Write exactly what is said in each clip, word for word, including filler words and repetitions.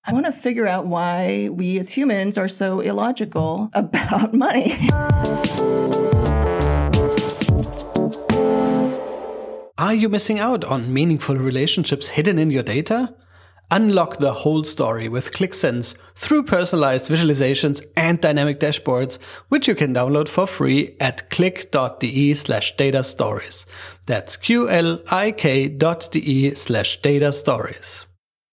I want to figure out why we as humans are so illogical about money. Are you missing out on meaningful relationships hidden in your data? Unlock the whole story with ClickSense through personalized visualizations and dynamic dashboards, which you can download for free at click.de slash data stories. That's Q-L-I-K dot de slash data stories.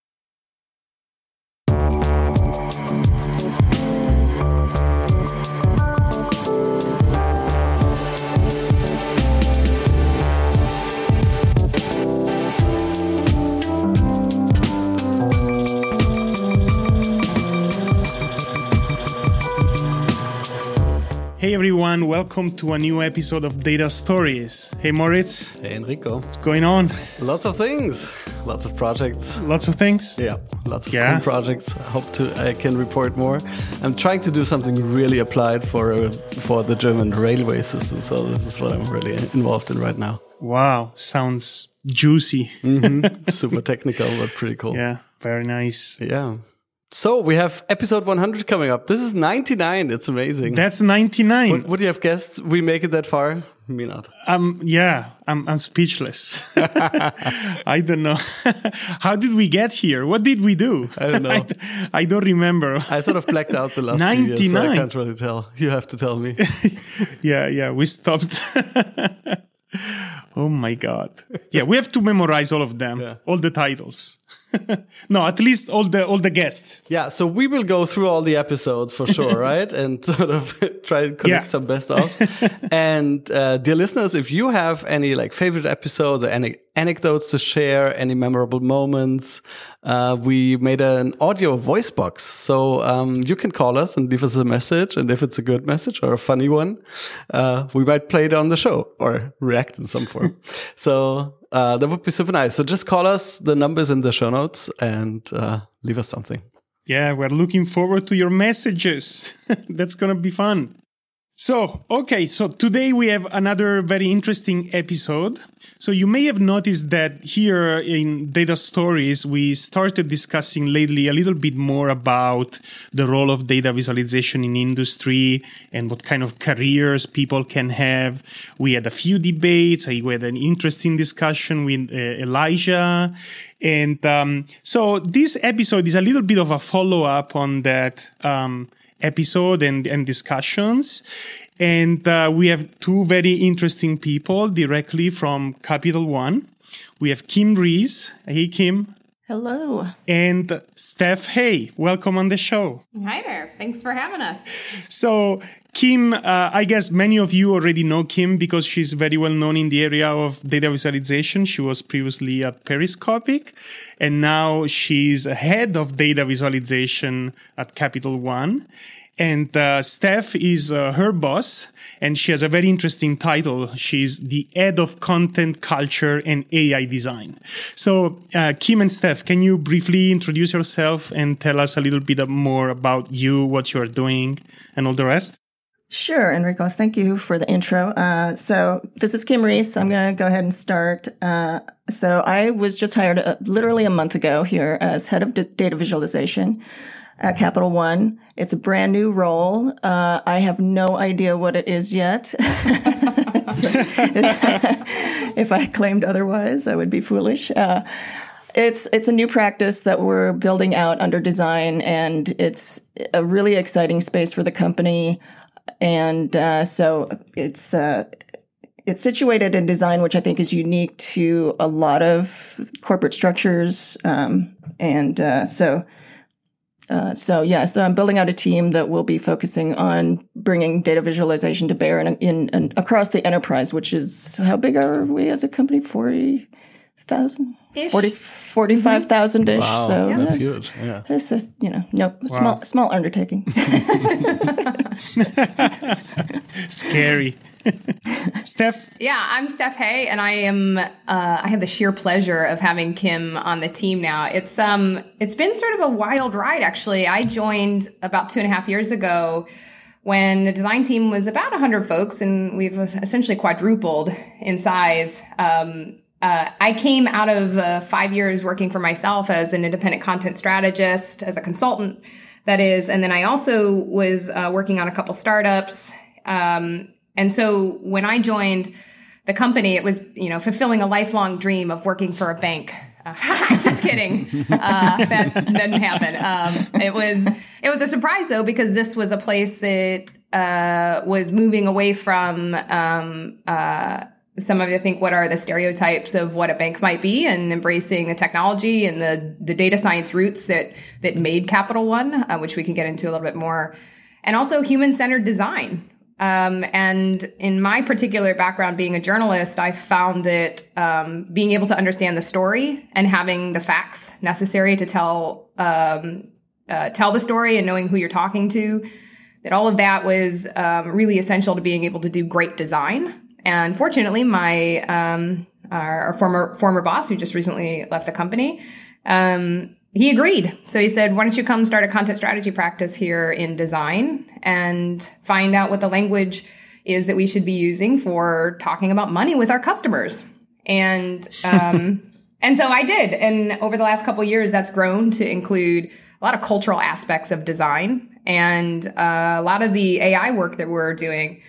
Hey everyone, welcome to a new episode of Data Stories. Hey Moritz. Hey Enrico. What's going on? Lots of things. Lots of projects. Lots of things? Yeah, lots of yeah. cool projects. I hope to I can report more. I'm trying to do something really applied for uh, for the German railway system, so this is what I'm really involved in right now. Wow, sounds juicy. Mm-hmm. Super technical, but pretty cool. Yeah, very nice. Yeah. So we have episode one hundred coming up. This is ninety-nine. It's amazing. That's ninety-nine. Would, would you have guessed we make it that far? Me not. Um, yeah, I'm, I'm speechless. I don't know. How did we get here? What did we do? I don't know. I, I don't remember. I sort of blacked out the last few years, so I can't really tell. You have to tell me. yeah, yeah, we stopped. Oh my God. Yeah, we have to memorize all of them, yeah. All the titles. No, at least all the all the guests. Yeah, so we will go through all the episodes for sure, right? And sort of try and collect yeah. some best ofs. And uh, dear listeners, if you have any like favorite episodes or any anecdotes to share, any memorable moments, uh, we made an audio voice box. So um, you can call us and leave us a message. And if it's a good message or a funny one, uh, we might play it on the show or react in some form. So uh, that would be super nice. So just call us, the numbers in the show notes, and uh, leave us something. Yeah, we're looking forward to your messages. That's going to be fun. So, okay, so today we have another very interesting episode. So you may have noticed that here in Data Stories, we started discussing lately a little bit more about the role of data visualization in industry and what kind of careers people can have. We had a few debates. We had an interesting discussion with uh, Elijah. And um, so this episode is a little bit of a follow-up on that um episode and, and discussions. And uh, we have two very interesting people directly from Capital One. We have Kim Rees. Hey, Kim. Hello. And Steph Hay. Welcome on the show. Hi there. Thanks for having us. So, Kim, uh, I guess many of you already know Kim because she's very well known in the area of data visualization. She was previously at Periscopic, and now she's head of data visualization at Capital One. And uh, Steph is uh, her boss, and she has a very interesting title. She's the head of content, culture, and A I design. So, uh, Kim and Steph, can you briefly introduce yourself and tell us a little bit more about you, what you're doing, and all the rest? Sure, Enrico. Thank you for the intro. Uh, so this is Kim Rees. I'm going to go ahead and start. Uh, so I was just hired uh, literally a month ago here as head of d- data visualization at Capital One. It's a brand new role. Uh, I have no idea what it is yet. If I claimed otherwise, I would be foolish. Uh, it's it's a new practice that we're building out under design, and it's a really exciting space for the company. And uh, so it's uh, it's situated in design, which I think is unique to a lot of corporate structures. Um, and uh, so. Uh, so yeah, so I'm building out a team that will be focusing on bringing data visualization to bear in, in, in across the enterprise, which is, how big are we as a company? forty thousand? forty, forty-five thousand-ish. Wow, so yeah. That's huge. Yeah. This is, you know, no, Wow. small, small undertaking. Scary. Steph? Yeah, I'm Steph Hay, and I am. Uh, I have the sheer pleasure of having Kim on the team now. It's um, it's been sort of a wild ride, actually. I joined about two and a half years ago when the design team was about one hundred folks, and we've essentially quadrupled in size. Um, uh, I came out of uh, five years working for myself as an independent content strategist, as a consultant, that is. And then I also was uh, working on a couple startups. Um, and so when I joined the company, it was, you know, fulfilling a lifelong dream of working for a bank. Uh, just kidding. Uh, that didn't happen. Um, it was, it was a surprise though, because this was a place that, uh, was moving away from, um, uh, some of, I think, what are the stereotypes of what a bank might be, and embracing the technology and the, the data science roots that, that made Capital One, uh, which we can get into a little bit more, and also human-centered design. Um, and in my particular background, being a journalist, I found that um, being able to understand the story and having the facts necessary to tell um, uh, tell the story, and knowing who you're talking to, that all of that was um, really essential to being able to do great design. And fortunately, my um, our, our former former boss, who just recently left the company, um, he agreed. So he said, why don't you come start a content strategy practice here in design and find out what the language is that we should be using for talking about money with our customers. And um, and so I did. And over the last couple of years, that's grown to include a lot of cultural aspects of design and uh, a lot of the A I work that we're doing.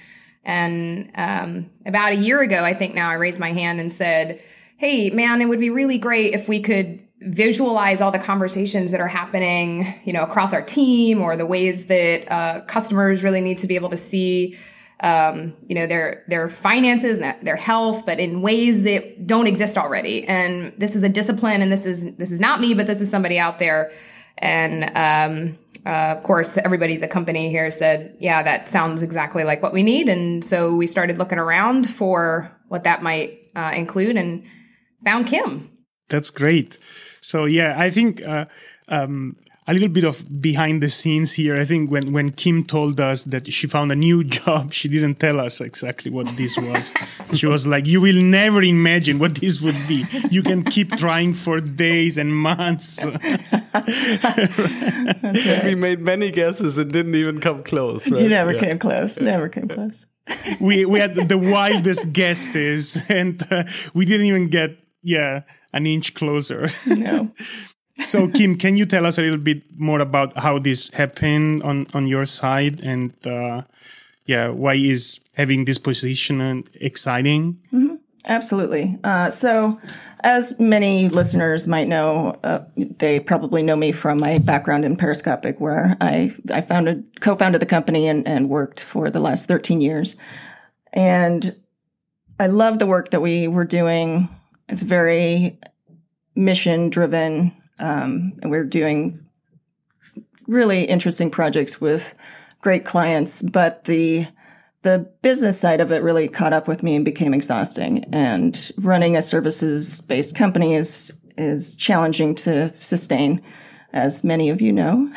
And um, about a year ago, I think now, I raised my hand and said, hey, man, it would be really great if we could visualize all the conversations that are happening, you know, across our team, or the ways that uh, customers really need to be able to see, um, you know, their their finances and their health, but in ways that don't exist already. And this is a discipline, and this is this is not me, but this is somebody out there. And um, uh, of course, everybody at the company here said, yeah, that sounds exactly like what we need. And so we started looking around for what that might uh, include, and found Kim. That's great. So, yeah, I think uh, um, a little bit of behind the scenes here. I think when, when Kim told us that she found a new job, she didn't tell us exactly what this was. She was like, you will never imagine what this would be. You can keep trying for days and months. We made many guesses and didn't even come close. Right? You never yeah. came close. Never came close. we we had the wildest guesses, and uh, we didn't even get, yeah, an inch closer. No. So, Kim, can you tell us a little bit more about how this happened on, on your side, and uh, yeah, why is having this position exciting? Mm-hmm. Absolutely. Uh, so, as many listeners might know, uh, they probably know me from my background in Periscopic, where I I founded, co-founded the company and, and worked for the last thirteen years. And I love the work that we were doing. It's very mission driven. Um, and we're doing really interesting projects with great clients, but the the business side of it really caught up with me and became exhausting. And running a services-based company is is challenging to sustain, as many of you know.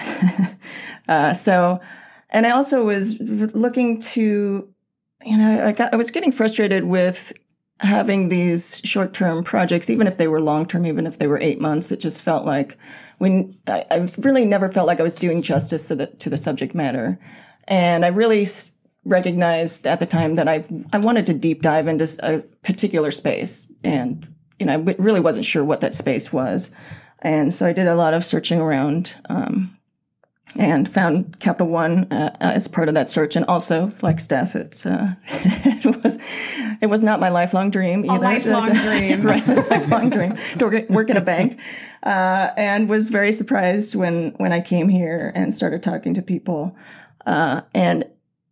uh, so, and I also was looking to, you know, I got I was getting frustrated with having these short-term projects, even if they were long-term, even if they were eight months, it just felt like when I, I really never felt like I was doing justice to the to the subject matter. And I really recognized at the time that I I wanted to deep dive into a particular space, and you know I really wasn't sure what that space was, and so I did a lot of searching around. Um, And found Capital One uh, as part of that search, and also, like Steph, it, uh, it was it was not my lifelong dream either. A lifelong a, dream, right? A lifelong dream to work, work in a bank, uh, and was very surprised when when I came here and started talking to people, uh, and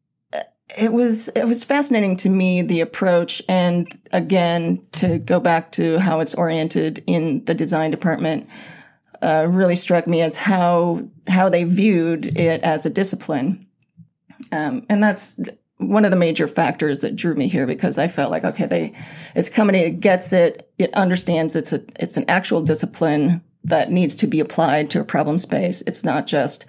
it was it was fascinating to me, the approach, and again to go back to how it's oriented in the design department. Uh, really struck me as how how they viewed it as a discipline, um, and that's one of the major factors that drew me here, because I felt like, okay, they this company gets it, it understands it's a it's an actual discipline that needs to be applied to a problem space. It's not just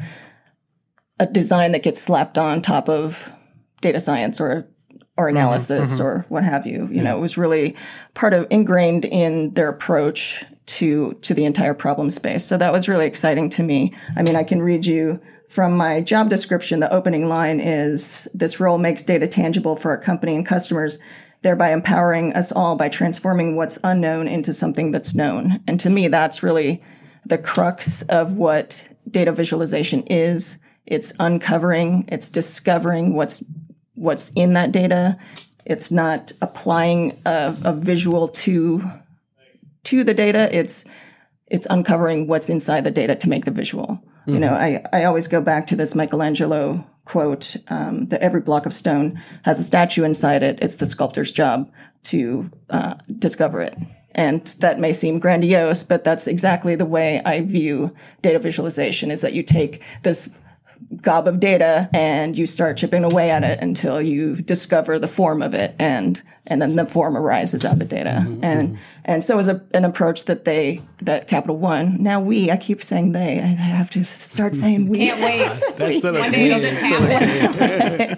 a design that gets slapped on top of data science or or analysis mm-hmm. or what have you. You yeah. know, it was really part of ingrained in their approach to to the entire problem space. So that was really exciting to me. I mean, I can read you from my job description. The opening line is, "This role makes data tangible for our company and customers thereby empowering us all by transforming what's unknown into something that's known. And to me, that's really the crux of what data visualization is. It's uncovering, it's discovering what's what's in that data. It's not applying a, a visual to to the data. It's it's uncovering what's inside the data to make the visual. Mm-hmm. You know, I, I always go back to this Michelangelo quote, um, that every block of stone has a statue inside it. It's the sculptor's job to uh, discover it. And that may seem grandiose, but that's exactly the way I view data visualization, is that you take this gob of data and you start chipping away at it until you discover the form of it, and and then the form arises out of the data. Mm-hmm. And and so is a, an approach that they that Capital One, now we, I keep saying they, I have to start saying we. Can't wait. That's we, one day it'll just happen.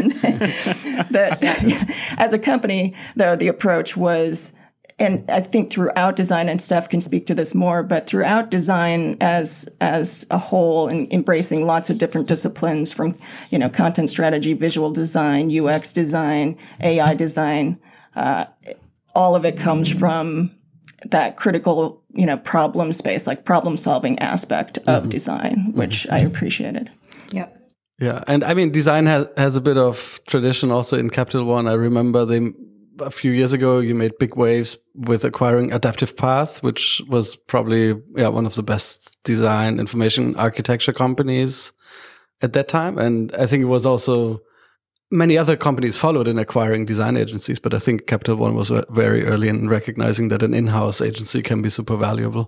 That as a company, though, the approach was, and I think throughout design, and Steph can speak to this more, but throughout design as as a whole, and embracing lots of different disciplines from, you know, content strategy, visual design, U X design, A I design, uh, all of it comes from that critical, you know, problem space, like problem solving aspect of mm-hmm. design, which mm-hmm. I appreciated. Yep. Yeah, and I mean, design has has a bit of tradition also in Capital One. I remember they. A few years ago, you made big waves with acquiring Adaptive Path, which was probably yeah one of the best design information architecture companies at that time. And I think it was also many other companies followed in acquiring design agencies, but I think Capital One was very early in recognizing that an in-house agency can be super valuable.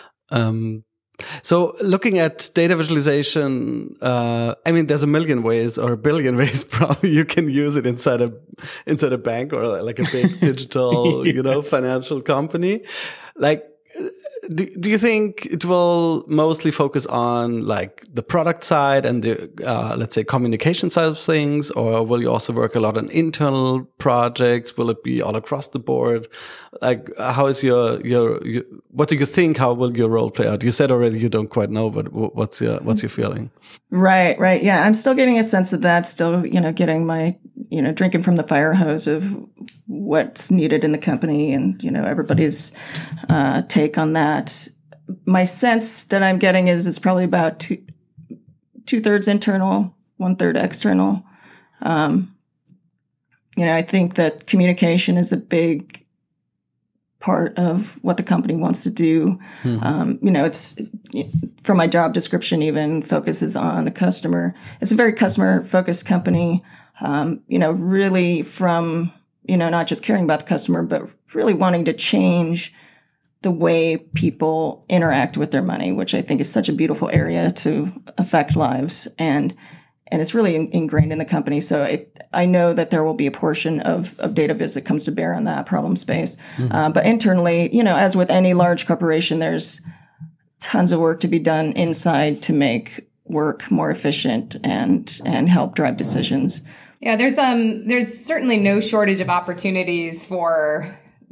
Um, So looking at data visualization, uh, I mean, there's a million ways or a billion ways probably you can use it inside a, inside a bank or like a big digital, yeah. you know, financial company. Like, do, do you think it will mostly focus on like the product side and the, uh, let's say communication side of things, or will you also work a lot on internal projects? Will it be all across the board? Like, how is your, your, your what do you think? How will your role play out? You said already you don't quite know, but what's your, what's your feeling? Right, right. Yeah. I'm still getting a sense of that, still, you know, getting my, you know, drinking from the fire hose of what's needed in the company and, you know, everybody's uh, take on that. My sense that I'm getting is it's probably about two, two thirds internal, one third external. Um, you know, I think that communication is a big part of what the company wants to do. Mm-hmm. Um, you know, it's from my job description even focuses on the customer. It's a very customer focused company. Um, you know, really from, you know, not just caring about the customer, but really wanting to change the way people interact with their money, which I think is such a beautiful area to affect lives. And, and it's really in, ingrained in the company. So I, I know that there will be a portion of, of data viz that comes to bear on that problem space. Mm-hmm. Uh, but internally, you know, as with any large corporation, there's tons of work to be done inside to make work more efficient and, and help drive decisions. Yeah, there's um there's certainly no shortage of opportunities for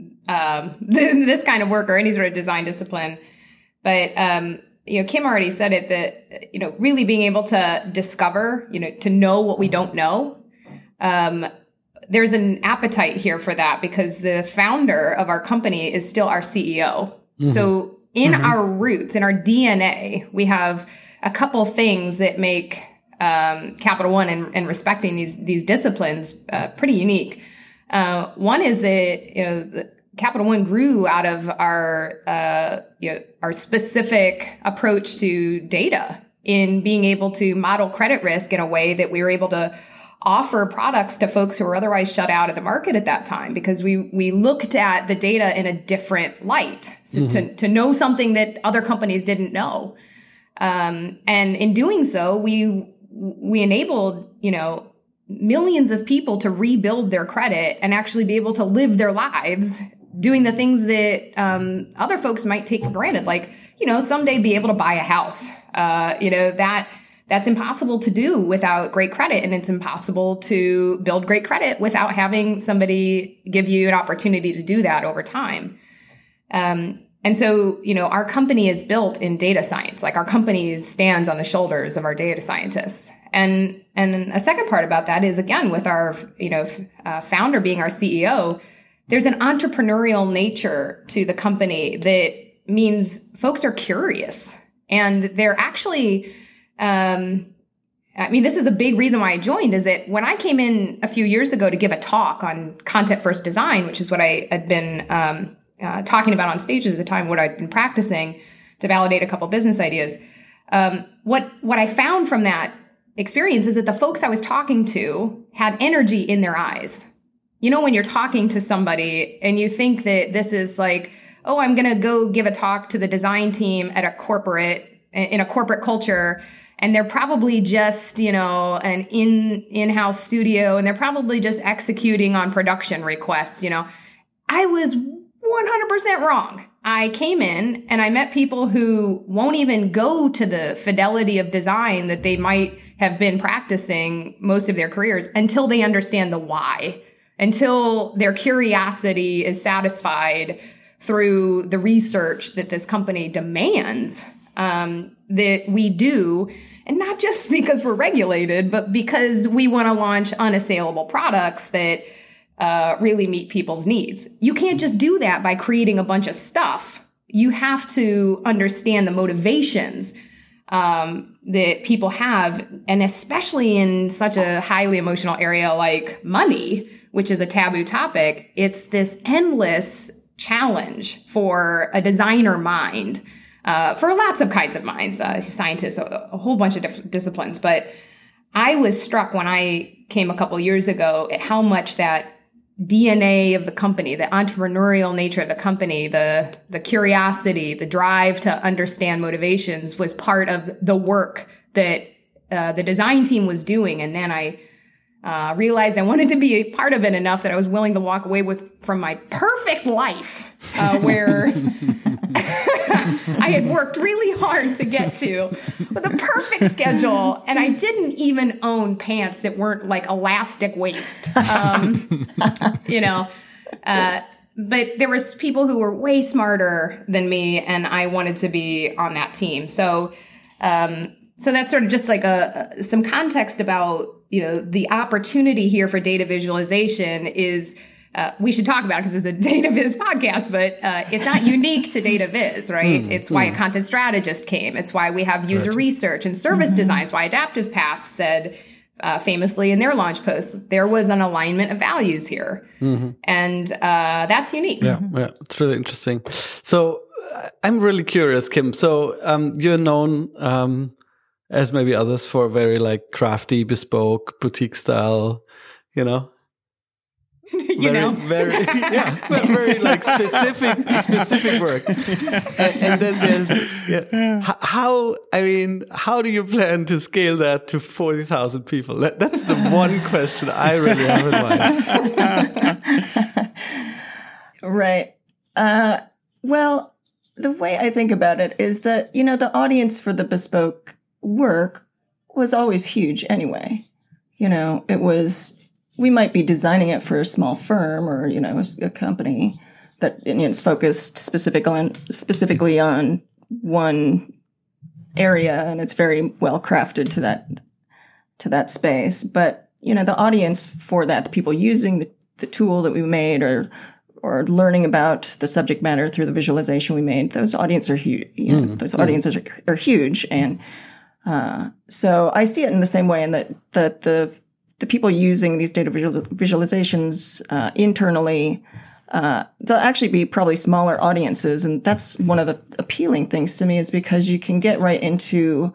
um this kind of work or any sort of design discipline. But um you know, Kim already said it, that you know, really being able to discover, you know, to know what we don't know. Um there's an appetite here for that because the founder of our company is still our C E O. Mm-hmm. So in mm-hmm. our roots, in our D N A, we have a couple things that make Um, Capital One and, and respecting these these disciplines uh, pretty unique. Uh, one is that you know the Capital One grew out of our uh, you know our specific approach to data in being able to model credit risk in a way that we were able to offer products to folks who were otherwise shut out of the market at that time because we we looked at the data in a different light, so mm-hmm. to to know something that other companies didn't know, um, and in doing so we. We enabled, you know, millions of people to rebuild their credit and actually be able to live their lives doing the things that um, other folks might take for granted, like, you know, someday be able to buy a house. Uh, you know, that that's impossible to do without great credit. And it's impossible to build great credit without having somebody give you an opportunity to do that over time. Um, and so, you know, our company is built in data science. Like our company stands on the shoulders of our data scientists. And, and a second part about that is, again, with our, you know, uh, founder being our C E O, there's an entrepreneurial nature to the company that means folks are curious and they're actually, um, I mean, this is a big reason why I joined, is that when I came in a few years ago to give a talk on content first design, which is what I had been um, uh, talking about on stages at the time, what I'd been practicing to validate a couple business ideas. Um, what, what I found from that experience is that the folks I was talking to had energy in their eyes. You know, when you're talking to somebody and you think that this is like, oh, I'm going to go give a talk to the design team at a corporate, in a corporate culture, and they're probably just, you know, an in, in-house studio, and they're probably just executing on production requests, you know. I was one hundred percent wrong. I came in and I met people who won't even go to the fidelity of design that they might have been practicing most of their careers until they understand the why, until their curiosity is satisfied through the research that this company demands um, that we do. And not just because we're regulated, but because we want to launch unassailable products that uh, really meet people's needs. You can't just do that by creating a bunch of stuff. You have to understand the motivations um, that people have, and especially in such a highly emotional area like money, which is a taboo topic. It's this endless challenge for a designer mind, uh, for lots of kinds of minds, uh, scientists, a, a whole bunch of different disciplines. But I was struck when I came a couple years ago at how much that D N A of the company, the entrepreneurial nature of the company, the the curiosity, the drive to understand motivations was part of the work that uh, the design team was doing. And then I uh, realized I wanted to be a part of it enough that I was willing to walk away with from my perfect life, uh, where I had worked really hard to get to, with a perfect schedule, and I didn't even own pants that weren't like elastic waist, um, you know. Uh, but there was people who were way smarter than me, and I wanted to be on that team. So, um, so that's sort of just like a, a some context about, you know, the opportunity here for data visualization is. Uh, we should talk about it because it's a data viz podcast, but uh, it's not unique to data viz, right? Mm, it's why mm. a content strategist came. It's why we have user right. research and service mm-hmm. designs. Why Adaptive Path said uh, famously in their launch post, there was an alignment of values here. Mm-hmm. And uh, that's unique. Yeah, yeah, it's really interesting. So uh, I'm really curious, Kim. So um, you're known um, as maybe others for very like crafty, bespoke, boutique style, you know, you very, know, very, yeah, very like specific, specific work. And, and then there's yeah, how, I mean, how do you plan to scale that to forty thousand people? That, that's the one question I really have in mind. Right. Uh, well, the way I think about it is that, you know, the audience for the bespoke work was always huge anyway. You know, it was, we might be designing it for a small firm or, you know, a company that, you know, is focused specifically on, specifically on one area, and it's very well crafted to that, to that space. But, you know, the audience for that, the people using the, the tool that we made or, or learning about the subject matter through the visualization we made, those audiences are huge. You know, mm, those mm. audiences are, are huge. And, uh, so I see it in the same way in that, that the, the people using these data visual, visualizations uh, internally, uh, they'll actually be probably smaller audiences. And that's one of the appealing things to me, is because you can get right into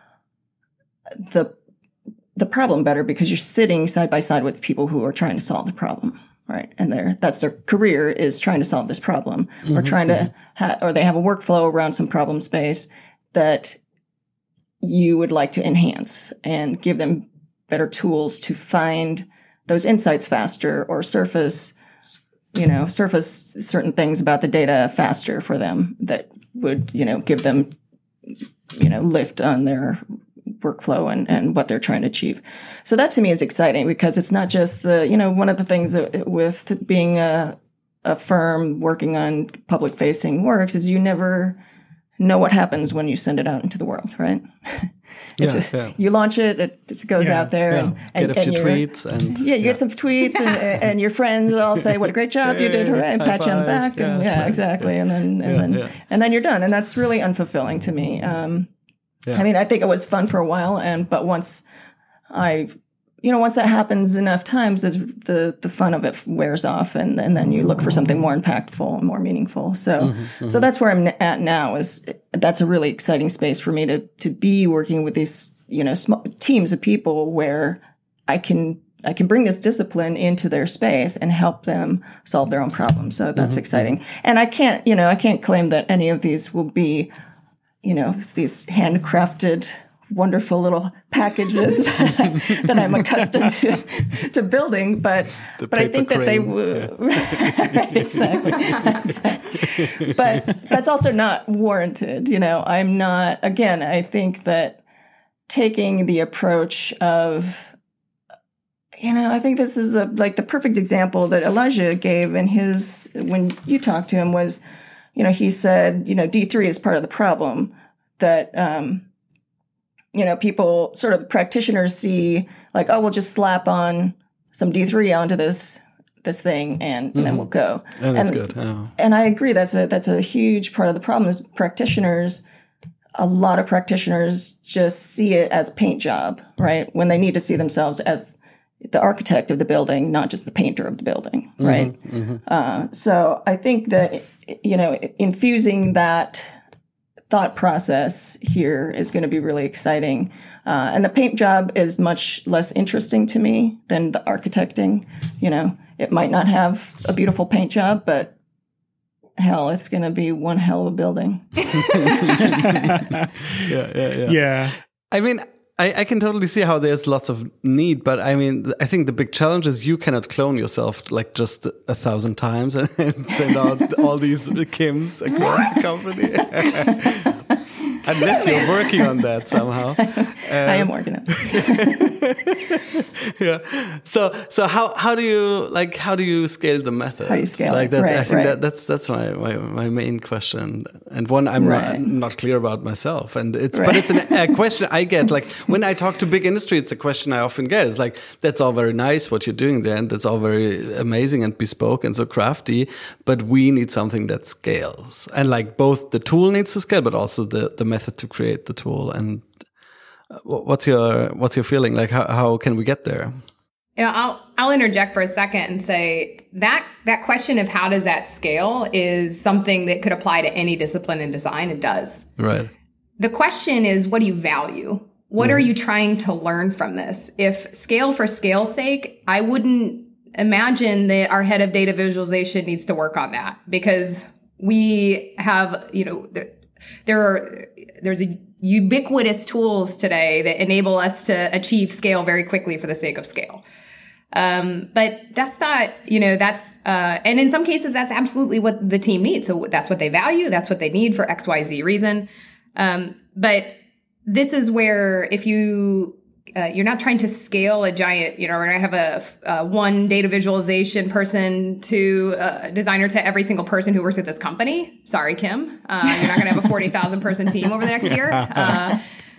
the the problem better because you're sitting side by side with people who are trying to solve the problem, right? And they're, that's their career, is trying to solve this problem, mm-hmm, or trying mm-hmm. to, ha- or they have a workflow around some problem space that you would like to enhance and give them better tools to find those insights faster, or surface, you know, surface certain things about the data faster for them that would, you know, give them, you know, lift on their workflow and, and what they're trying to achieve. So that to me is exciting, because it's not just the, you know, one of the things that, with being a, a firm working on public facing works is you never know what happens when you send it out into the world, right? It's yeah, just, yeah. You launch it, it just goes yeah, out there, yeah. and, and get a few and tweets, and yeah, you yeah. get some tweets, and, and your friends all say, "What a great job you did!" Hooray, and High pat you on the five. back, and Yeah, yeah, nice. exactly, and then and Yeah, then yeah. and then you're done, and that's really unfulfilling to me. Um, Yeah. I mean, I think it was fun for a while, and but once I, you know, once that happens enough times, it's, the the fun of it wears off, and, and then you look for something more impactful and more meaningful. So, Mm-hmm, mm-hmm. so that's where I'm at now. Is that's a really exciting space for me to to be working with these, you know, small teams of people where I can I can bring this discipline into their space and help them solve their own problems. So that's mm-hmm. exciting. And I can't, you know, I can't claim that any of these will be, you know, these handcrafted, wonderful little packages that, that I'm accustomed to, to building, but The but I think paper that they crane, would right, exactly. exactly. But that's also not warranted. You know, I'm not. Again, I think that taking the approach of, you know, I think this is a, like the perfect example that Elijah gave in his when you talked to him was, you know, he said, you know, D three is part of the problem that. Um, You know, people sort of practitioners see like, oh, we'll just slap on some D three onto this this thing, and, and mm-hmm. then we'll go. And that's and, good. Oh. And I agree. That's a that's a huge part of the problem. Is practitioners, a lot of practitioners just see it as a paint job, right? When they need to see themselves as the architect of the building, not just the painter of the building, right? Mm-hmm. Mm-hmm. Uh, so I think that you know, infusing that thought process here is going to be really exciting. Uh, and the paint job is much less interesting to me than the architecting. You know, it might not have a beautiful paint job, but hell, it's going to be one hell of a building. yeah, yeah, yeah. Yeah. I mean, I, I can totally see how there's lots of need, but I mean, I think the big challenge is you cannot clone yourself like just a thousand times and, and send out all these Kims across the company. Unless you're working on that somehow. Um, I am working on it. yeah. So, so how, how do you like, how do you scale the method? How do you scale like it? that? Right, I think right. that that's, that's my, my, my main question. And one I'm Right. not, not clear about myself. And it's, Right. but it's an, a question I get. Like when I talk to big industry, it's a question I often get. It's like, that's all very nice what you're doing there. And that's all very amazing and bespoke and so crafty. But we need something that scales. And like both the tool needs to scale, but also the, the method to create the tool. And what's your, what's your feeling? Like how, how can we get there? You know, I'll I'll interject for a second and say that that question of how does that scale is something that could apply to any discipline in design. It does. Right. The question is, what do you value? What mm. are you trying to learn from this? If scale for scale's sake, I wouldn't imagine that our head of data visualization needs to work on that, because we have, you know, there, there are there's a ubiquitous tools today that enable us to achieve scale very quickly for the sake of scale. Um, but that's not, you know, that's, uh, and in some cases, that's absolutely what the team needs. So that's what they value. That's what they need for X Y Z reason. Um, but this is where if you, uh, you're not trying to scale a giant, you know, we're going to have a, a one data visualization person to a designer to every single person who works at this company. Sorry, Kim. Uh, you're not going to have a forty thousand person team over the next year. Uh,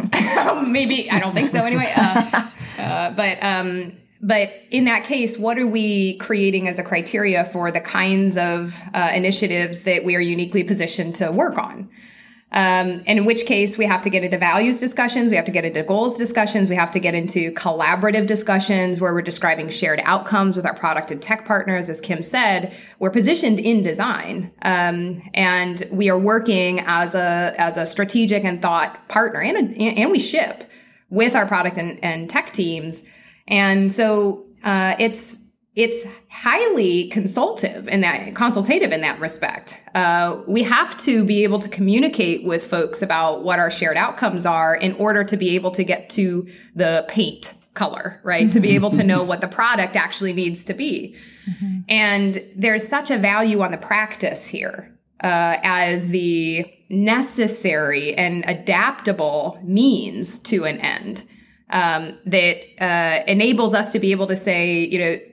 maybe, I don't think so anyway. Uh, uh, but, um, But in that case, what are we creating as a criteria for the kinds of uh, initiatives that we are uniquely positioned to work on? Um, and in which case, we have to get into values discussions. We have to get into goals discussions. We have to get into collaborative discussions where we're describing shared outcomes with our product and tech partners. As Kim said, we're positioned in design, um, and we are working as a as a strategic and thought partner, and a, and we ship with our product and, and tech teams. And so uh, it's it's highly consultative in that consultative in that respect. Uh, we have to be able to communicate with folks about what our shared outcomes are in order to be able to get to the paint color, right? To be able to know what the product actually needs to be. Mm-hmm. And there's such a value on the practice here uh, as the necessary and adaptable means to an end. Um, that uh, enables us to be able to say, you know,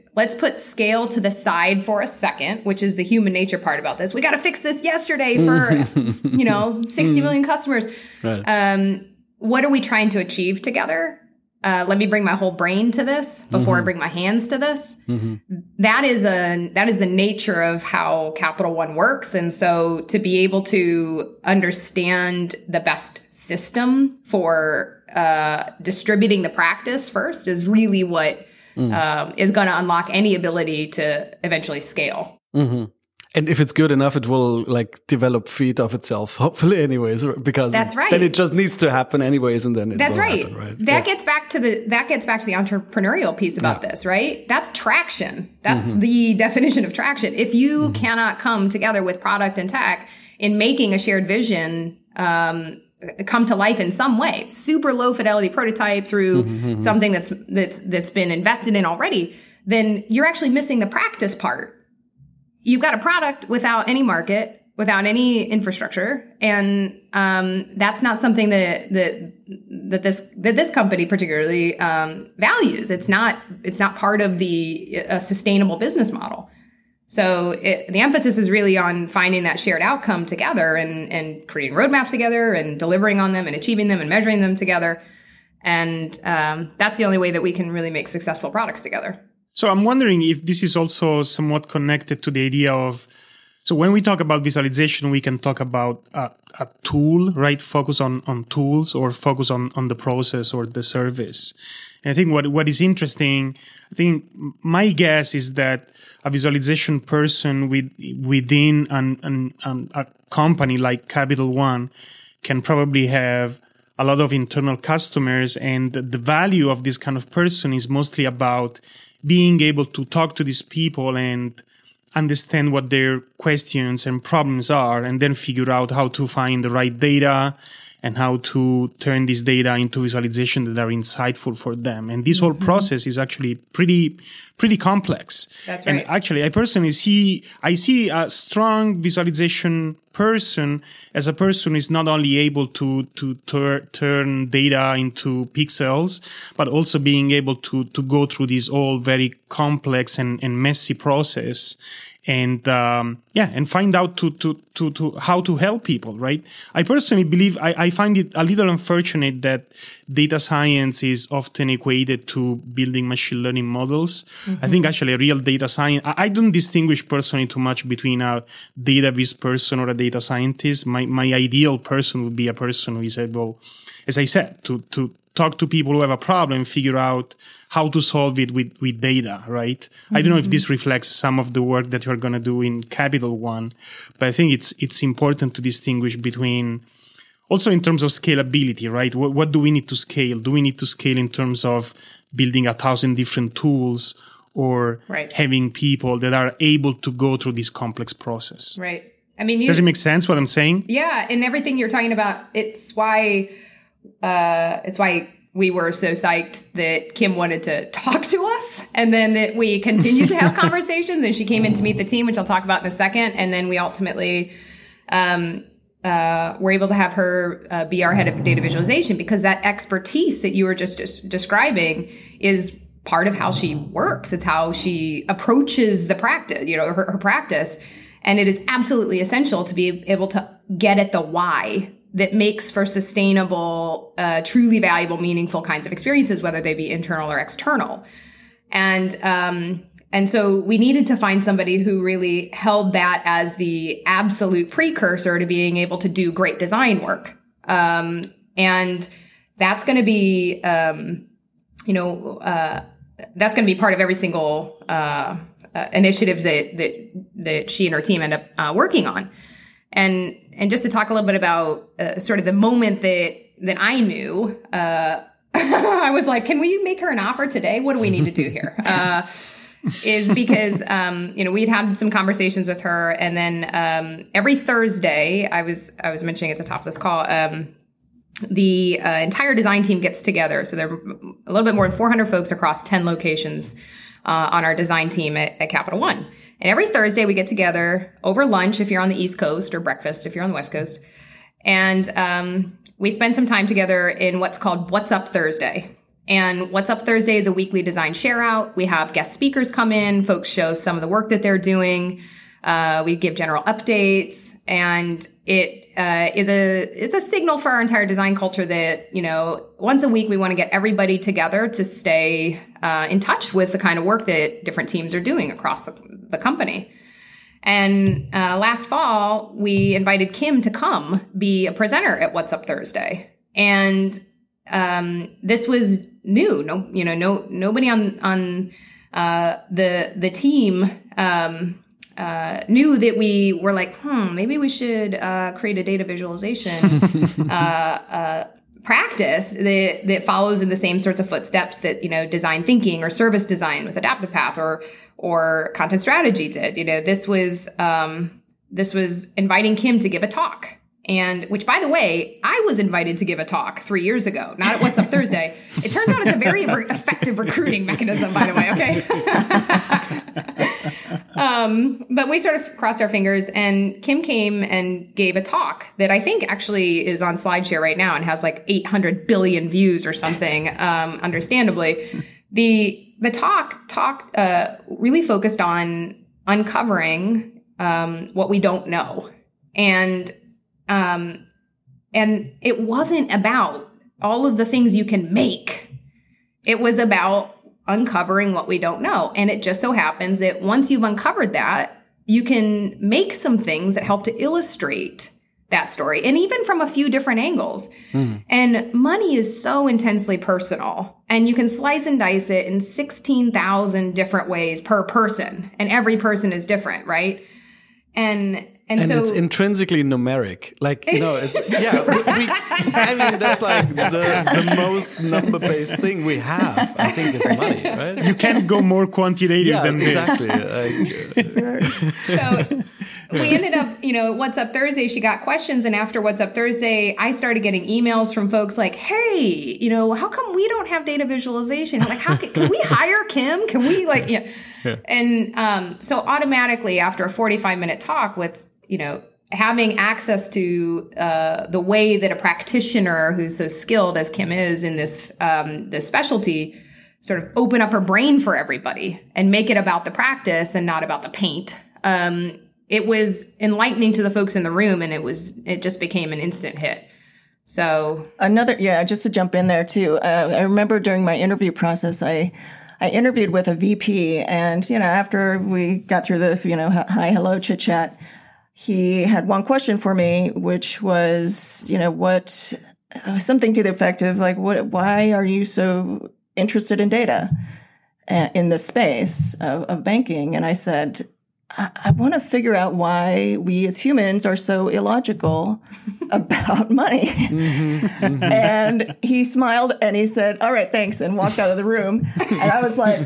let's put scale to the side for a second, which is the human nature part about this. We got to fix this yesterday for, you know, sixty million customers. Right. Um, what are we trying to achieve together? Uh, let me bring my whole brain to this before mm-hmm. I bring my hands to this. Mm-hmm. That is a, that is the nature of how Capital One works. And so to be able to understand the best system for, uh, distributing the practice first is really what, mm. um, is going to unlock any ability to eventually scale. Mm-hmm. And if it's good enough, it will like develop feet of itself, hopefully anyways, because that's right. then it just needs to happen anyways. And then it that's will right. happen, right? That yeah. gets back to the, that gets back to the entrepreneurial piece about yeah. this, right? That's traction. That's mm-hmm. the definition of traction. If you mm-hmm. cannot come together with product and tech in making a shared vision, um, come to life in some way, super low fidelity prototype through mm-hmm. something that's, that's, that's been invested in already, then you're actually missing the practice part. You've got a product without any market, without any infrastructure, and um, that's not something that that that this that this company particularly um, values. It's not it's not part of the a sustainable business model. So it, the emphasis is really on finding that shared outcome together and and creating roadmaps together and delivering on them and achieving them and measuring them together. And um, that's the only way that we can really make successful products together. So I'm wondering if this is also somewhat connected to the idea of, so when we talk about visualization, we can talk about a, a tool, right? Focus on, on tools or focus on, on the process or the service. And I think what, what is interesting, I think my guess is that a visualization person with, within an, an, an, a company like Capital One can probably have a lot of internal customers, and the value of this kind of person is mostly about being able to talk to these people and understand what their questions and problems are, and then figure out how to find the right data and how to turn this data into visualization that are insightful for them. And this mm-hmm. whole process is actually pretty, pretty complex. That's right. And actually, I personally see, I see a strong visualization person as a person who is not only able to, to tur- turn data into pixels, but also being able to, to go through this all very complex and, and messy process. And, um, yeah, and find out to, to, to, to how to help people, right? I personally believe, I, I find it a little unfortunate that data science is often equated to building machine learning models. Mm-hmm. I think actually a real data science, I, I don't distinguish personally too much between a data viz person or a data scientist. My, my ideal person would be a person who is able, as I said, to, to talk to people who have a problem, figure out how to solve it with, with data, right? Mm-hmm. I don't know if this reflects some of the work that you're going to do in Capital One, but I think it's, it's important to distinguish between also in terms of scalability, right? What, what do we need to scale? Do we need to scale in terms of building a thousand different tools or right. having people that are able to go through this complex process? Right. I mean, you, does it make sense what I'm saying? Yeah. And everything you're talking about, it's why, uh, it's why we were so psyched that Kim wanted to talk to us, and then that we continued to have conversations, and she came in to meet the team, which I'll talk about in a second. And then we ultimately, um, uh, were able to have her uh, be our head of data visualization, because that expertise that you were just, just describing is part of how she works. It's how she approaches the practice, you know, her, her practice. And it is absolutely essential to be able to get at the why that makes for sustainable, uh, truly valuable, meaningful kinds of experiences, whether they be internal or external. And, um, and so we needed to find somebody who really held that as the absolute precursor to being able to do great design work. Um, and that's going to be, um, you know, uh, that's going to be part of every single, uh, uh, initiatives that, that, that she and her team end up, uh, working on. And, and just to talk a little bit about uh, sort of the moment that, that I knew, uh, I was like, can we make her an offer today? What do we need to do here? Uh, is because, um, you know, we'd had some conversations with her, and then, um, every Thursday, I was, I was mentioning at the top of this call, um, the uh, entire design team gets together. So there are a little bit more than four hundred folks across ten locations, uh, on our design team at, at Capital One. And every Thursday we get together over lunch if you're on the East Coast, or breakfast if you're on the West Coast. And um, we spend some time together in what's called What's Up Thursday. And What's Up Thursday is a weekly design share out. We have guest speakers come in, folks show some of the work that they're doing. Uh, we give general updates, and it uh, is a it's a signal for our entire design culture that, you know, once a week we want to get everybody together to stay uh, in touch with the kind of work that different teams are doing across the, the company. And uh, last fall, we invited Kim to come be a presenter at What's Up Thursday, and um, this was new. No, you know, no nobody on on uh, the the team. Um, Uh, knew that we were like, hmm, maybe we should uh, create a data visualization uh, uh, practice that, that follows in the same sorts of footsteps that, you know, design thinking or service design with Adaptive Path or or content strategy did. You know, this was um, this was inviting Kim to give a talk. And which, by the way, I was invited to give a talk three years ago, not at What's Up Thursday. It turns out it's a very re- effective recruiting mechanism, by the way, okay? um, but we sort of crossed our fingers, and Kim came and gave a talk that I think actually is on SlideShare right now and has like eight hundred billion views or something, um, understandably. The the talk, talk uh, really focused on uncovering um, what we don't know. And Um, and it wasn't about all of the things you can make. It was about uncovering what we don't know. And it just so happens that once you've uncovered that, you can make some things that help to illustrate that story, and even from a few different angles. Mm. And money is so intensely personal, and you can slice and dice it in sixteen thousand different ways per person, and every person is different, right? And And, and so, it's intrinsically numeric. Like, you know, it's, yeah, we, we, I mean, that's like the, the most number-based thing we have, I think, is money, right? You can't go more quantitative yeah, than exactly. this. Like, so we ended up, you know, What's Up Thursday, she got questions. And after What's Up Thursday, I started getting emails from folks like, hey, you know, how come we don't have data visualization? Like, how can, can we hire Kim? Can we, like, you know? Yeah. And um, so automatically after a forty-five minute talk with, you know, having access to uh, the way that a practitioner who's so skilled as Kim is in this um, this specialty sort of open up her brain for everybody and make it about the practice and not about the paint. Um, it was enlightening to the folks in the room, and it was it just became an instant hit. So another, yeah, just to jump in there too. Uh, I remember during my interview process, I. I interviewed with a V P, and, you know, after we got through the, you know, hi, hello, chit chat, he had one question for me, which was, you know, what, uh, something to the effect of like, what, why are you so interested in data uh, in this space of, of banking? And I said, I, I want to figure out why we as humans are so illogical about money. Mm-hmm, mm-hmm. And he smiled and he said, all right, thanks, and walked out of the room. And I was like,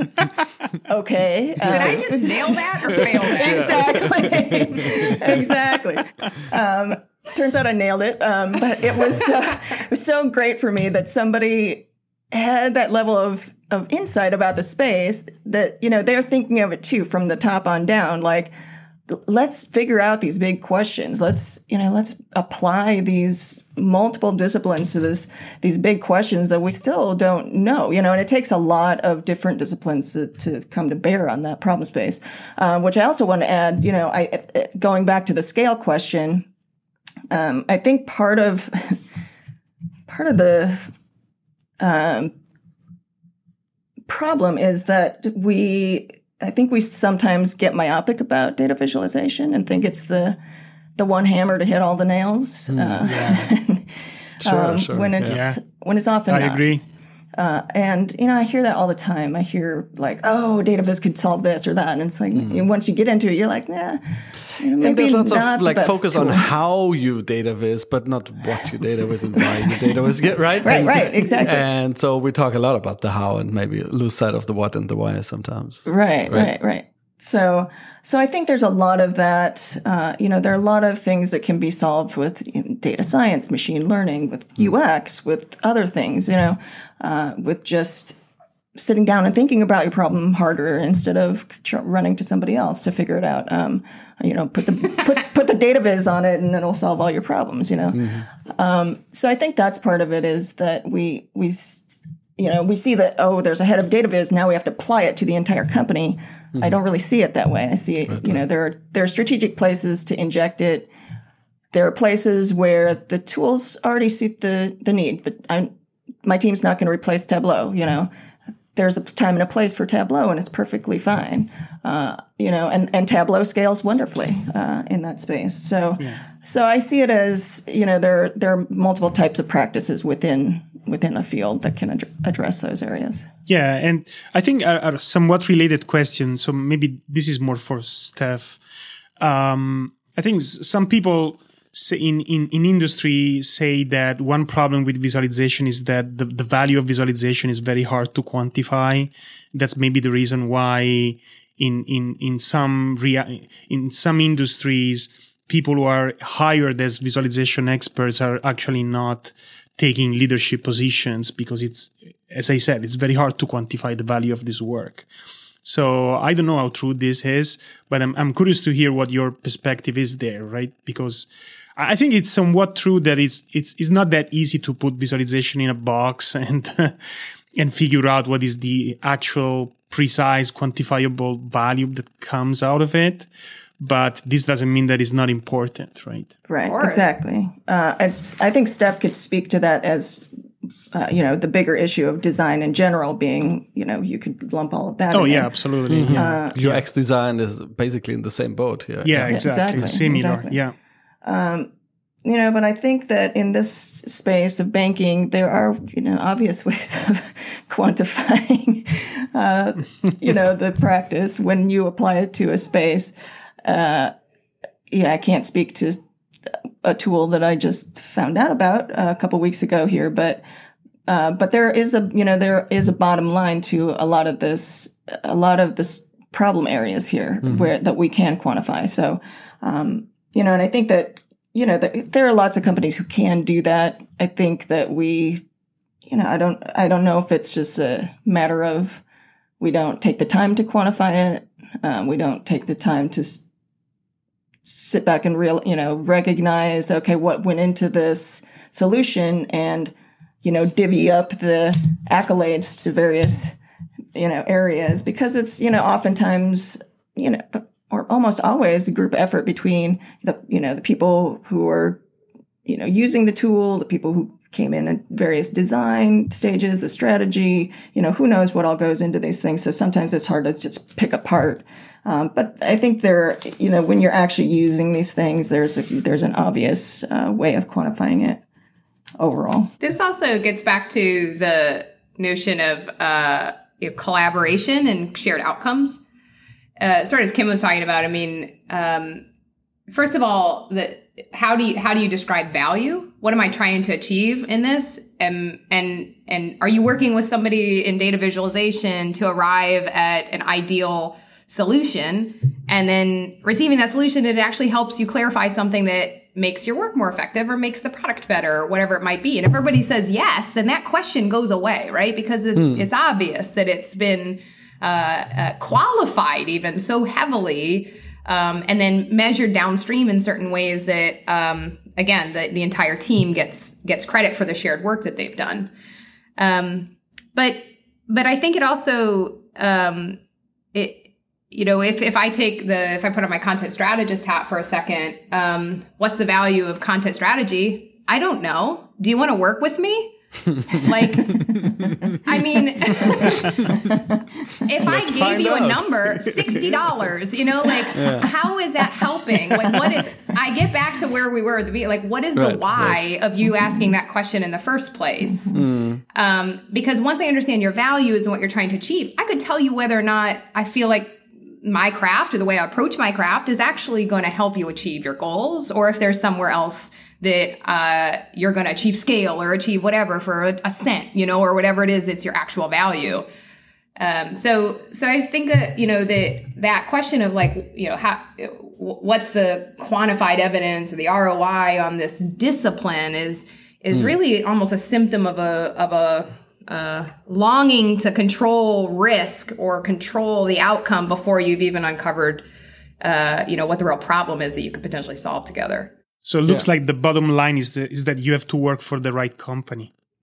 okay. Uh, Did I just nail that or fail that? Exactly. Exactly. Um, turns out I nailed it. Um, but it was, uh, it was so great for me that somebody had that level of, of insight about the space that, you know, they're thinking of it too from the top on down. Like, let's figure out these big questions. Let's, you know, let's apply these multiple disciplines to this, these big questions that we still don't know, you know, and it takes a lot of different disciplines to, to come to bear on that problem space. Um, which I also want to add, you know, I, going back to the scale question, um, I think part of, part of the, um, problem is that we, I think we sometimes get myopic about data visualization and think it's the the one hammer to hit all the nails. Mm, uh, yeah. sure, um, sure. When it's yeah. when it's often I not. agree. Uh, and you know, I hear that all the time. I hear like, "Oh, data viz could solve this or that," and it's like mm. you know, once you get into it, you're like, "Nah." You know, maybe and there's lots not of like focus tool. on how you data viz, but not what you data viz and why you data viz. Get right, right, and, right, exactly. And so we talk a lot about the how and maybe lose sight of the what and the why sometimes. Right, right, right. right. So, so I think there's a lot of that. Uh, you know, there are a lot of things that can be solved with you know, data science, machine learning, with U X, with other things. You know, uh, with just sitting down and thinking about your problem harder instead of tr- running to somebody else to figure it out. Um, you know, put the put put the data viz on it, and then it'll solve all your problems. You know, mm-hmm. um, so I think that's part of it is that we we you know, we see that, oh, there's a head of data viz. Now we have to apply it to the entire company. Mm-hmm. I don't really see it that way. I see, right, you know, there are, there are strategic places to inject it. There are places where the tools already suit the, the need. The, I'm, my team's not going to replace Tableau, you know. There's a time and a place for Tableau, and it's perfectly fine. Uh, you know, and, and Tableau scales wonderfully uh, in that space. So, yeah. so I see it as, you know, there there are multiple types of practices within within a field that can ad- address those areas. Yeah, and I think a, a somewhat related question. So maybe this is more for Steph. Um, I think some people in, in, in industry say that one problem with visualization is that the, the value of visualization is very hard to quantify. That's maybe the reason why in, in, in some rea- in some industries, people who are hired as visualization experts are actually not taking leadership positions because it's, as I said, it's very hard to quantify the value of this work. So I don't know how true this is, but I'm, I'm curious to hear what your perspective is there, right? Because I think it's somewhat true that it's, it's, it's not that easy to put visualization in a box and, and figure out what is the actual precise quantifiable value that comes out of it. But this doesn't mean that it's not important, right? Right, exactly. Uh, it's, I think Steph could speak to that as, uh, you know, the bigger issue of design in general being, you know, you could lump all of that Oh, in yeah, there. absolutely. Mm-hmm. Yeah. Uh, U X design is basically in the same boat here. Yeah, yeah. exactly. exactly. Similar, exactly. yeah. Um, you know, but I think that in this space of banking, there are, you know, obvious ways of quantifying, uh, you know, the practice when you apply it to a space. Uh, yeah, I can't speak to a tool that I just found out about a couple weeks ago here, but, uh, but there is a, you know, there is a bottom line to a lot of this, a lot of this problem areas here mm-hmm. where, that we can quantify. So, um, you know, and I think that, you know, the, there are lots of companies who can do that. I think that we, you know, I don't, I don't know if it's just a matter of we don't take the time to quantify it. Um, we don't take the time to s- sit back and real, you know, recognize, okay, what went into this solution and, you know, divvy up the accolades to various, you know, areas because it's, you know, oftentimes, you know, or almost always a group effort between the, you know, the people who are, you know, using the tool, the people who came in at various design stages, the strategy, you know, who knows what all goes into these things. So sometimes it's hard to just pick apart. Um, but I think there, you know, when you're actually using these things, there's a, there's an obvious uh, way of quantifying it overall. This also gets back to the notion of uh, you know, collaboration and shared outcomes. Uh, sort of as Kim was talking about, I mean, um, first of all, the, how do you how do you describe value? What am I trying to achieve in this? And and and are you working with somebody in data visualization to arrive at an ideal solution? And then receiving that solution, it actually helps you clarify something that makes your work more effective or makes the product better or whatever it might be. And if everybody says yes, then that question goes away, right? Because it's, mm. it's obvious that it's been uh, uh, qualified even so heavily um, and then measured downstream in certain ways that, um, again, the, the entire team gets gets credit for the shared work that they've done. Um, but but I think it also um, it. You know, if, if I take the, if I put on my content strategist hat for a second, um, what's the value of content strategy? I don't know. Do you want to work with me? Like, I mean, if Let's I gave you out. a number, sixty dollars, you know, like, yeah. how is that helping? Like, what is, I get back to where we were at the beginning. Like, what is right, the why right. of you asking that question in the first place? Mm. Um, because once I understand your values and what you're trying to achieve, I could tell you whether or not I feel like my craft or the way I approach my craft is actually going to help you achieve your goals, or if there's somewhere else that uh, you're going to achieve scale or achieve whatever for a, a cent, you know, or whatever it is that's your actual value. Um, so, so I think, uh, you know, that that question of like, you know, how, what's the quantified evidence or the R O I on this discipline is is mm. really almost a symptom of a of a Uh, longing to control risk or control the outcome before you've even uncovered, uh, you know, what the real problem is that you could potentially solve together. So it looks yeah. like the bottom line is the, is that you have to work for the right company.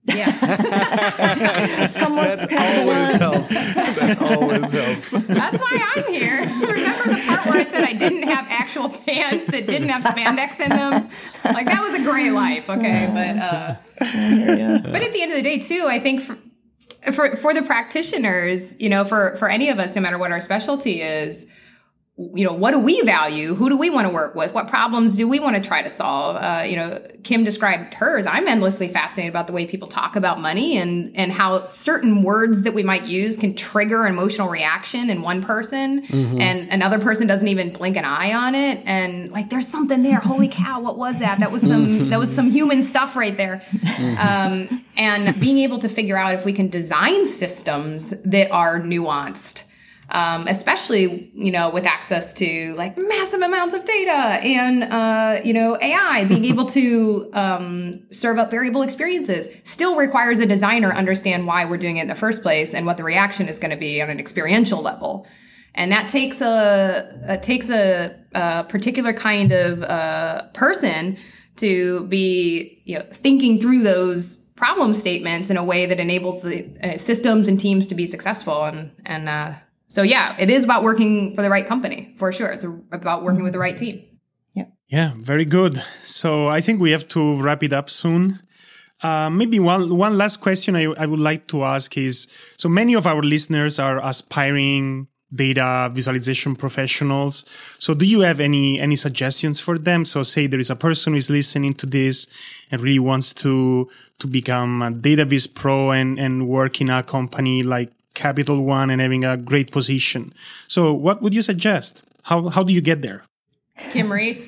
Yeah. Come on, that always helps. That always helps. That's why I'm here. Remember the part where I said I didn't have actual pants that didn't have spandex in them? Like, that was a great life, okay? But uh, yeah. but at the end of the day, too, I think for, for for the practitioners, you know, for for any of us, no matter what our specialty is, you know, what do we value? Who do we want to work with? What problems do we want to try to solve? Uh, you know, Kim described hers. I'm endlessly fascinated about the way people talk about money and, and how certain words that we might use can trigger an emotional reaction in one person, mm-hmm. and another person doesn't even blink an eye on it. And like, there's something there. Holy cow, what was that? That was some, that was some human stuff right there. Um, and being able to figure out if we can design systems that are nuanced. Um, especially, you know, with access to like massive amounts of data and, uh, you know, A I being able to um, serve up variable experiences still requires a designer understand why we're doing it in the first place and what the reaction is going to be on an experiential level. And that takes a, a takes a, a particular kind of uh, person to be, you know, thinking through those problem statements in a way that enables the uh, systems and teams to be successful. And, and, uh, So, yeah, it is about working for the right company, for sure. It's about working with the right team. Yeah. Yeah, very good. So I think we have to wrap it up soon. Uh, maybe one one last question I, I would like to ask is, so many of our listeners are aspiring data visualization professionals. So do you have any any suggestions for them? So say there is a person who is listening to this and really wants to to become a data viz pro and, and work in a company like Capital One and having a great position. So what would you suggest? How how do you get there? Kim Reese.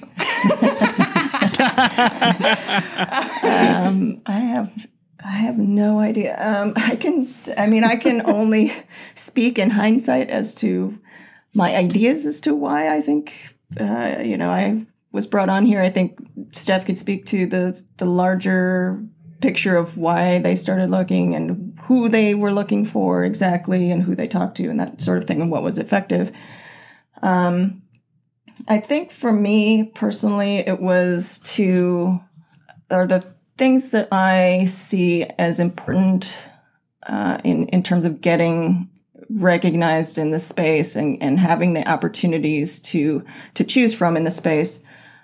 um, I have I have no idea. Um, I can I mean I can only speak in hindsight as to my ideas as to why I think uh, you know I was brought on here. I think Steph could speak to the the larger picture of why they started looking and who they were looking for exactly and who they talked to and that sort of thing and what was effective. Um, I think for me personally, it was to, or the things that I see as important uh, in, in terms of getting recognized in the space and, and having the opportunities to, to choose from in the space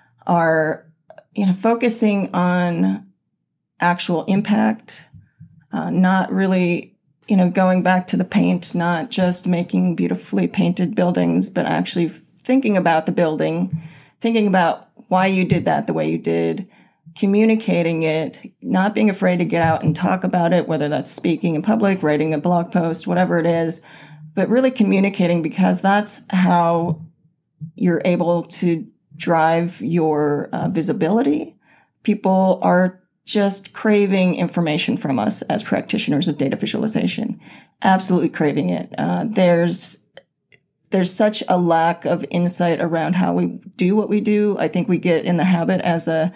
are, you know, focusing on actual impact, uh, not really, you know, going back to the paint, not just making beautifully painted buildings, but actually thinking about the building, thinking about why you did that the way you did, communicating it, not being afraid to get out and talk about it, whether that's speaking in public, writing a blog post, whatever it is, but really communicating, because that's how you're able to drive your uh, visibility. People are just craving information from us as practitioners of data visualization, absolutely craving it. Uh, there's there's such a lack of insight around how we do what we do. I think we get in the habit as a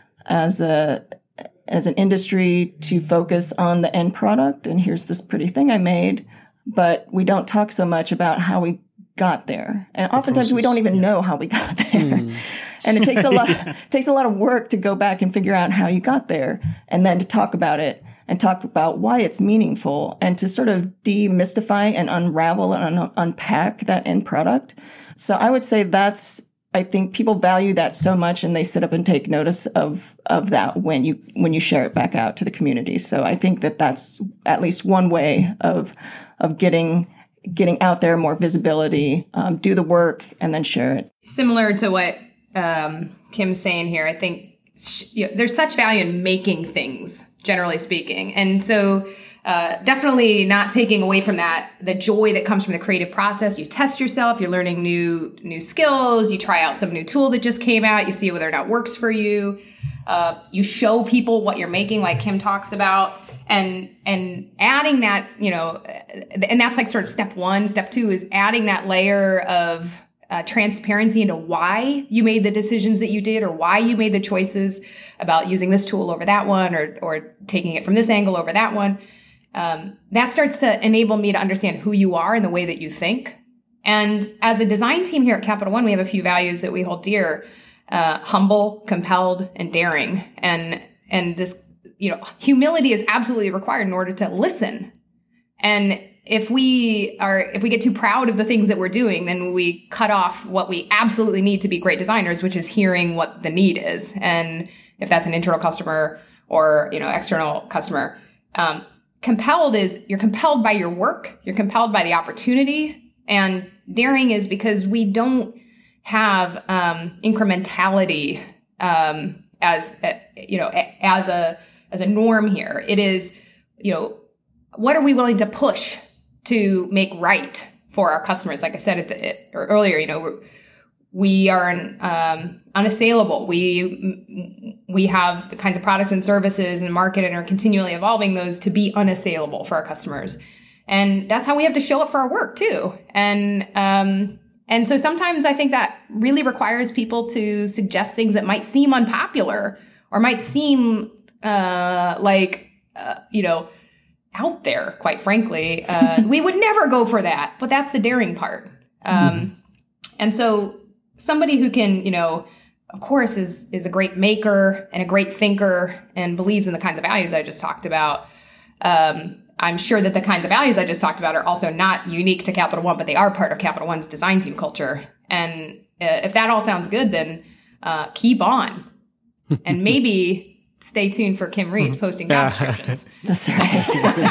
as a as an industry to focus on the end product, and here's this pretty thing I made, but we don't talk so much about how we got there, and the oftentimes process. We don't even yeah. know how we got there. Mm. And it takes a lot, it takes a lot of work to go back and figure out how you got there, and then to talk about it and talk about why it's meaningful, and to sort of demystify and unravel and un- unpack that end product. So I would say that's, I think people value that so much, and they sit up and take notice of of that when you when you share it back out to the community. So I think that that's at least one way of of getting getting out there, more visibility, um, do the work, and then share it. Similar to what Um, Kim's saying here, I think sh- you know, there's such value in making things, generally speaking. And so uh, definitely not taking away from that, the joy that comes from the creative process. You test yourself, you're learning new new skills, you try out some new tool that just came out, you see whether or not it works for you. Uh, you show people what you're making, like Kim talks about, and and adding that, you know, and that's like sort of step one. Step two is adding that layer of Uh, transparency into why you made the decisions that you did, or why you made the choices about using this tool over that one, or or taking it from this angle over that one. Um, that starts to enable me to understand who you are and the way that you think. And as a design team here at Capital One, we have a few values that we hold dear: uh, humble, compelled, and daring. And and this you know, humility is absolutely required in order to listen. And if we are, if we get too proud of the things that we're doing, then we cut off what we absolutely need to be great designers, which is hearing what the need is. And if that's an internal customer or, you know, external customer, um, compelled is you're compelled by your work, you're compelled by the opportunity, and daring is because we don't have um, incrementality um, as uh, you know as a as a norm here. It is, you know, what are we willing to push to make right for our customers? Like I said at the, or earlier, you know, we're, we are an, um, unassailable. We we have the kinds of products and services and market and are continually evolving those to be unassailable for our customers. And that's how we have to show up for our work too. And um, and so sometimes I think that really requires people to suggest things that might seem unpopular or might seem uh, like, uh, you know, out there, quite frankly. Uh, we would never go for that, but that's the daring part. Um, mm. And so somebody who can, you know, of course, is is a great maker and a great thinker and believes in the kinds of values I just talked about. Um, I'm sure that the kinds of values I just talked about are also not unique to Capital One, but they are part of Capital One's design team culture. And uh, if that all sounds good, then uh, keep on. And maybe stay tuned for Kim Rees posting job descriptions. That's right.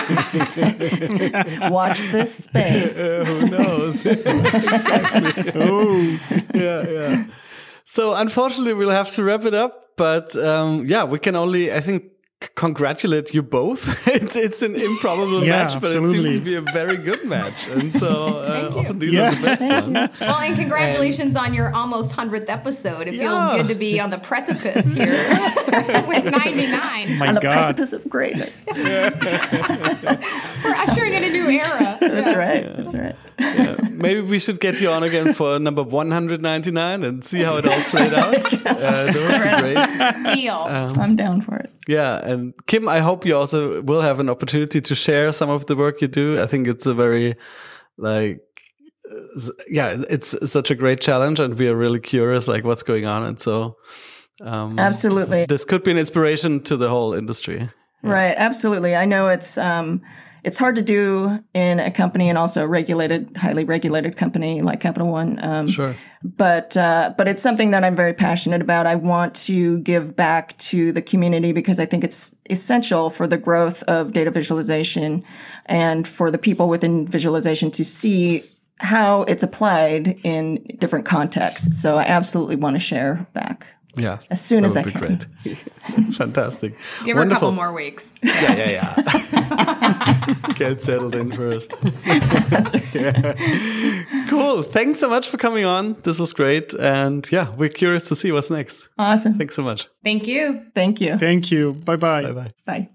Watch this space. Uh, who knows? Exactly. Oh, yeah, yeah. So unfortunately, we'll have to wrap it up. But um, yeah, we can only, I think, congratulate you both. it's it's an improbable yeah, match, but absolutely. it seems to be a very good match. And so uh, often these yeah. are the best ones. Well, and congratulations and, on your almost hundredth episode. It yeah. feels good to be on the precipice here with ninety-nine. My on the God. precipice of greatness. We're ushering in a new era. That's yeah. right. That's right. Yeah. Maybe we should get you on again for number one hundred ninety-nine and see how it all played out. Uh, that would be great. Deal. Um, I'm down for it. Yeah, and Kim, I hope you also will have an opportunity to share some of the work you do. I think it's a very, like, uh, yeah, it's such a great challenge, and we are really curious, like, what's going on. And so, um, absolutely, this could be an inspiration to the whole industry. Yeah. Right, absolutely. I know it's um, it's hard to do in a company, and also a regulated, highly regulated company like Capital One. Um, sure. But uh, but it's something that I'm very passionate about. I want to give back to the community because I think it's essential for the growth of data visualization and for the people within visualization to see how it's applied in different contexts. So I absolutely want to share back. Yeah. As soon as I can. can. Great. Fantastic. Give her Wonderful. a couple more weeks. Yeah, yeah, yeah. Get settled in first. Yeah. Cool. Thanks so much for coming on. This was great. And yeah, we're curious to see what's next. Awesome. Thanks so much. Thank you. Thank you. Thank you. Bye-bye. Bye-bye. Bye.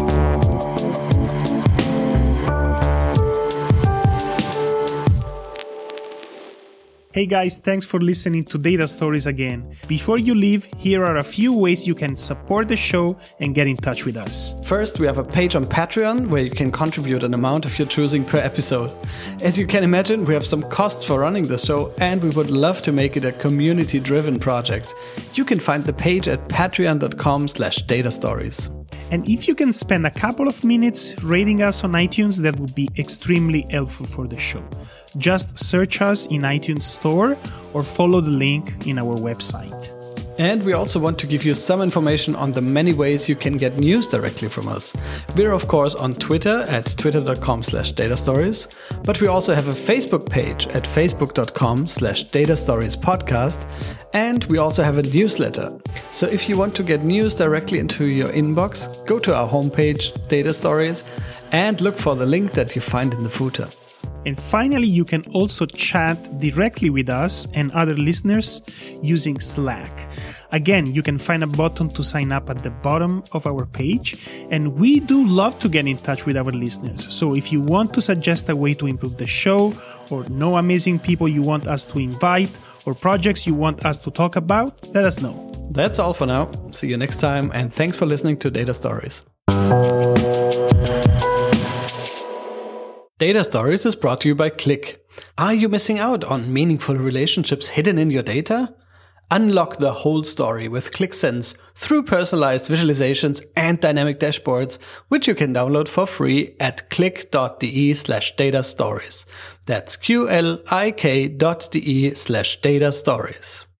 Hey guys, thanks for listening to Data Stories again. Before you leave, here are a few ways you can support the show and get in touch with us. First, we have a page on Patreon where you can contribute an amount of your choosing per episode. As you can imagine, we have some costs for running the show, and we would love to make it a community-driven project. You can find the page at patreon.com slash data stories. And if you can spend a couple of minutes rating us on iTunes, that would be extremely helpful for the show. Just search us in iTunes Store or follow the link in our website. And we also want to give you some information on the many ways you can get news directly from us. We're of course on Twitter at twitter.com slash datastories, but we also have a Facebook page at facebook.com slash datastoriespodcast, and we also have a newsletter. So if you want to get news directly into your inbox, go to our homepage, Data Stories, and look for the link that you find in the footer. And finally, you can also chat directly with us and other listeners using Slack. Again, you can find a button to sign up at the bottom of our page, and we do love to get in touch with our listeners. So if you want to suggest a way to improve the show, or know amazing people you want us to invite, or projects you want us to talk about, let us know. That's all for now. See you next time, and thanks for listening to Data Stories. Data Stories is brought to you by Qlik. Are you missing out on meaningful relationships hidden in your data? Unlock the whole story with ClickSense through personalized visualizations and dynamic dashboards, which you can download for free at click.de slash data stories. That's Q L I K dot de slash data stories.